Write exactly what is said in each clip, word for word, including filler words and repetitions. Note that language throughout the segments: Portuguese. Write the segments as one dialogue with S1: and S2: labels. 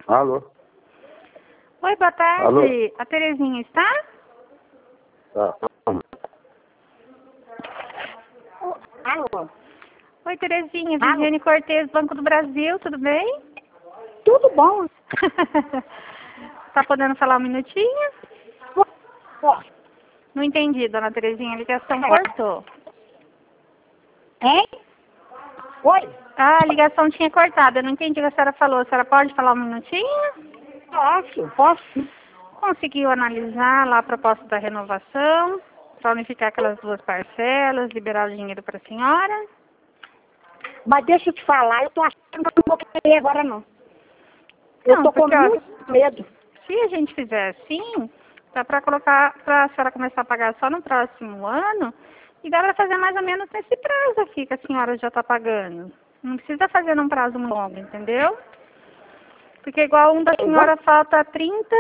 S1: Alô?
S2: Oi, boa tarde.
S1: Alô?
S2: A Terezinha está?
S1: Tá.
S3: Alô?
S2: Oi, Terezinha.
S3: Alô?
S2: Viviane Cortez, Banco do Brasil, tudo bem?
S3: Tudo bom?
S2: Tá podendo falar um minutinho?
S3: Posso?
S2: Não entendi, dona Terezinha. A ligação
S3: É.
S2: cortou.
S3: Hein? Oi?
S2: Ah, a ligação tinha cortado. Eu não entendi o que a senhora falou. A senhora pode falar um minutinho?
S3: Posso? Posso?
S2: Conseguiu analisar lá a proposta da renovação, para unificar aquelas duas parcelas, liberar o dinheiro para a senhora?
S3: Mas deixa eu te falar, eu tô achando que eu não vou querer agora não. Eu
S2: Não,
S3: tô com
S2: porque, ó,
S3: muito medo.
S2: se a gente fizer assim, dá para colocar, para a senhora começar a pagar só no próximo ano, e dá para fazer mais ou menos nesse prazo aqui que a senhora já está pagando. Não precisa fazer num prazo muito longo, entendeu? Porque igual um da senhora falta trinta...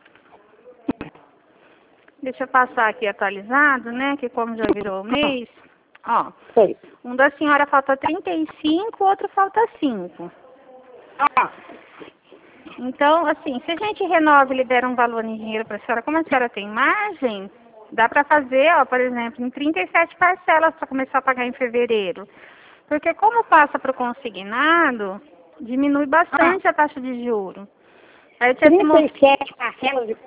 S2: Deixa eu passar aqui atualizado, né? Que como já virou o mês. Ó,
S3: Sei.
S2: um da senhora falta trinta e cinco, outro falta cinco.
S3: Ah,
S2: Então, assim, se a gente renova e libera um valor em dinheiro para a senhora, como a senhora tem margem, dá para fazer, ó, por exemplo, em trinta e sete parcelas para começar a pagar em fevereiro. Porque como passa para o consignado, diminui bastante a taxa de juros. Aí eu tinha
S3: trinta
S2: simul-
S3: e sete parcelas de...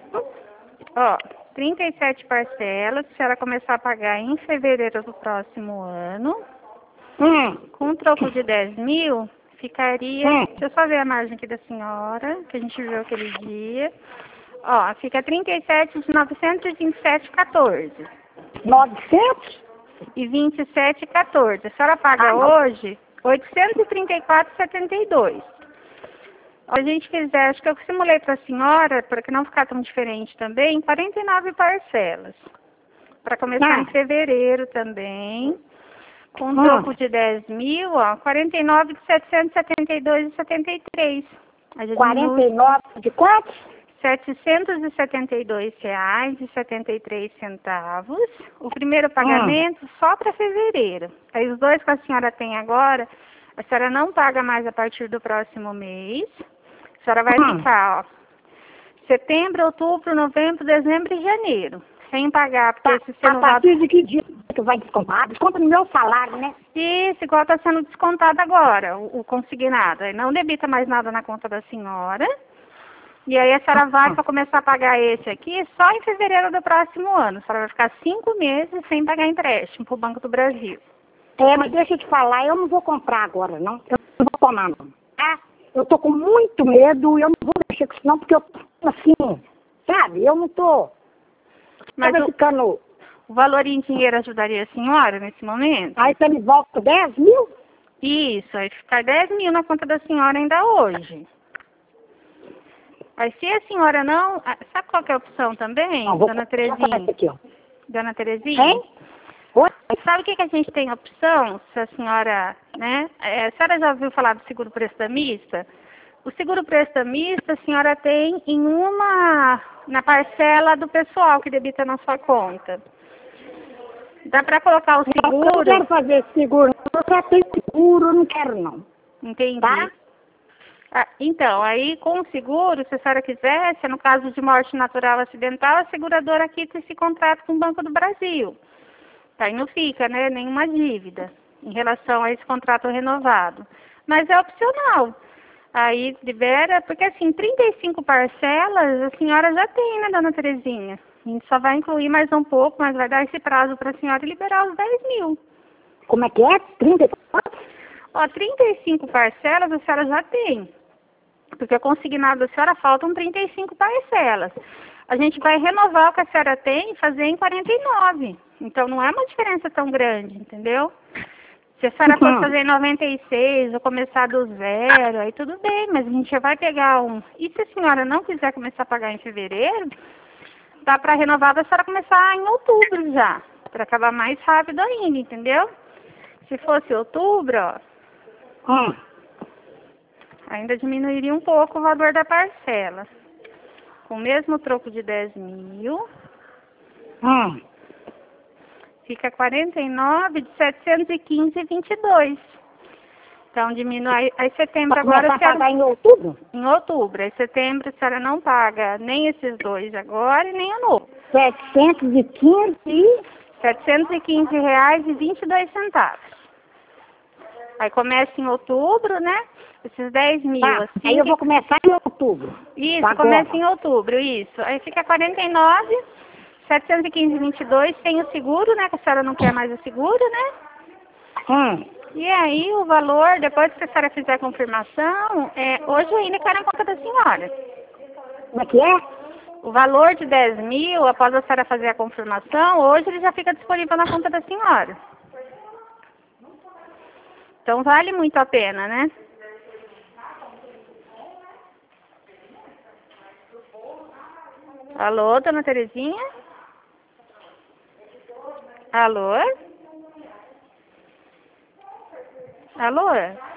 S2: Ó, trinta e sete parcelas, se ela começar a pagar em fevereiro do próximo ano,
S3: Hum,
S2: com um troco de dez mil, ficaria,
S3: Hum.
S2: deixa eu só ver a margem aqui da senhora, que a gente viu aquele dia. Ó, fica trinta e sete de novecentos e vinte e sete e quatorze.
S3: novecentos?
S2: E vinte e sete e quatorze. A senhora paga
S3: Ah, não.
S2: hoje oitocentos e trinta e quatro e setenta e dois. Se a gente fizer, acho que eu simulei para a senhora, para que não ficar tão diferente também, quarenta e nove parcelas. Para começar
S3: Ah.
S2: em fevereiro também. Com um
S3: Ah.
S2: troco de dez mil, ó, quarenta e nove de setecentos e setenta e dois e setenta e três. A gente
S3: quarenta
S2: diminui
S3: e nove de quanto?
S2: setecentos e setenta e dois reais e setenta e três centavos. O primeiro pagamento só para fevereiro. Aí os dois que a senhora tem agora, a senhora não paga mais a partir do próximo mês. A senhora vai
S3: Hum.
S2: ficar, ó, setembro, outubro, novembro, dezembro e janeiro. Sem pagar, porque
S3: Tá.
S2: esse
S3: A
S2: renovado...
S3: partir de que dia que vai descontar? Desconta no meu salário, né?
S2: Isso, igual está sendo descontado agora, o, o consignado. Aí não debita mais nada na conta da senhora. E aí a senhora vai para começar a pagar esse aqui só em fevereiro do próximo ano. A senhora vai ficar cinco meses sem pagar empréstimo para o Banco do Brasil.
S3: É, mas deixa eu te falar, eu não vou comprar agora, não. Eu não vou tomar, não. Tá? Eu tô com muito medo e eu não vou mexer com isso, não, porque eu tô assim, sabe? Eu não tô...
S2: Mas
S3: Tava
S2: o,
S3: ficando...
S2: o valor em dinheiro ajudaria a senhora nesse momento?
S3: Aí você me volta dez mil?
S2: Isso, aí ficar dez mil na conta da senhora ainda hoje. Aí se a senhora não... ah, sabe qual que é a opção também,
S3: Não, vou
S2: dona
S3: comprar essa
S2: Terezinha?
S3: aqui, ó.
S2: Dona Terezinha?
S3: Hein? Oi?
S2: Sabe o que, que a gente tem opção, se a senhora, né? É, a senhora já ouviu falar do seguro prestamista? O seguro prestamista a senhora tem em uma, na parcela do pessoal que debita na sua conta. Dá para colocar o
S3: Não, eu não quero
S2: seguro,
S3: fazer seguro, eu já tenho seguro, eu não quero, não.
S2: entendi.
S3: Tá?
S2: Ah, então, aí com o seguro, se a senhora quiser, se é no caso de morte natural acidental, a seguradora quita esse contrato com o Banco do Brasil. Aí não fica, né, nenhuma dívida em relação a esse contrato renovado. Mas é opcional. Aí libera, porque assim, trinta e cinco parcelas a senhora já tem, né, dona Terezinha? A gente só vai incluir mais um pouco, mas vai dar esse prazo para a senhora liberar os dez mil.
S3: Como é que é? trinta e quatro?
S2: Ó, trinta e cinco parcelas a senhora já tem. Porque consignado da senhora faltam trinta e cinco parcelas. A gente vai renovar o que a senhora tem e fazer em quarenta e nove. Então não é uma diferença tão grande, entendeu? Se a senhora for fazer em noventa e seis ou começar do zero, aí tudo bem, mas a gente já vai pegar um. E se a senhora não quiser começar a pagar em fevereiro, dá para renovar a senhora começar em outubro já, para acabar mais rápido ainda, entendeu? Se fosse outubro, ó,
S3: Hum.
S2: ainda diminuiria um pouco o valor da parcela. Com o mesmo troco de dez mil,
S3: Hum.
S2: fica quarenta e nove de setecentos e quinze e vinte e dois. Então diminui. Aí setembro
S3: Pra
S2: agora
S3: começar
S2: eu
S3: a
S2: quero...
S3: pagar em outubro?
S2: Em outubro. Aí setembro a senhora não paga nem esses dois agora e nem a novo.
S3: setecentos e quinze e...
S2: setecentos e quinze reais e vinte e dois centavos. Aí começa em outubro, né? Esses dez mil.
S3: Tá,
S2: assim,
S3: aí eu
S2: que-
S3: vou começar em outubro.
S2: Isso,
S3: Tá,
S2: começa
S3: agora.
S2: em outubro, isso. Aí fica quarenta e nove, setecentos e quinze e vinte e dois, tem o seguro, né? Que a senhora não quer mais o seguro, né?
S3: Hum,
S2: E aí o valor, depois que a senhora fizer a confirmação, é, hoje ainda cai na conta da senhora.
S3: como é que é?
S2: O valor de dez mil, após a senhora fazer a confirmação, hoje ele já fica disponível na conta da senhora. Então vale muito a pena, né? Alô, dona Terezinha? Alô? Alô?